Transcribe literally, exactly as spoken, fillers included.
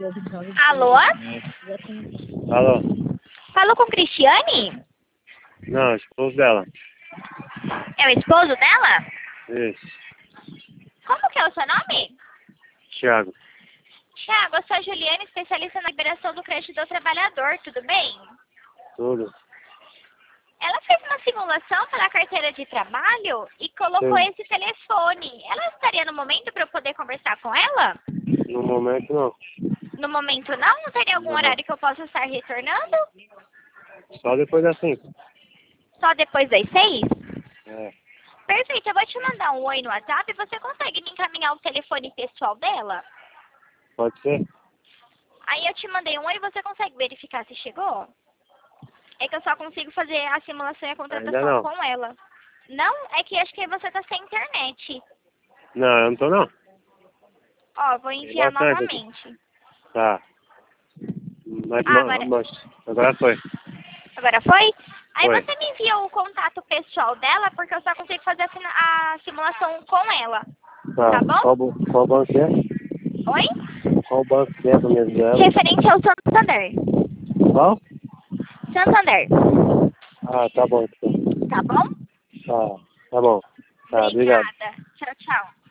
Alô? Alô? Falo com Cristiane? Não, esposo dela. É o esposo dela? Isso. Como que é o seu nome? Thiago. Thiago, eu sou a Juliana, especialista na liberação do crédito do trabalhador, tudo bem? Tudo. Ela fez uma simulação para a carteira de trabalho e colocou Sim. esse telefone. Ela estaria no momento para eu poder conversar com ela? No momento não. No momento não? Não teria algum Não. horário que eu possa estar retornando? Só depois das cinco. Só depois das seis? É. Perfeito, eu vou te mandar um oi no WhatsApp e você consegue me encaminhar o telefone pessoal dela? Pode ser? Aí eu te mandei um oi e você consegue verificar se chegou? É que eu só consigo fazer a simulação e a Ainda contratação não. com ela. Não? É que acho que você tá sem internet. Não, eu não tô não. Ó, vou enviar bastante aqui. novamente. Tá. Mas, Ah, ma- agora, mas agora foi. agora foi? Aí Foi. você me envia o contato pessoal dela, porque eu só consigo fazer a, sina- a simulação com ela. Tá. Tá bom? Qual, bu- qual banco que é? Oi? Qual banco que é do mesmo dela? Referente ao Santander. Qual? Santander. Ah, tá bom. Então. Tá bom? Tá. Tá bom. Tá, obrigado. Obrigada. Tchau, tchau.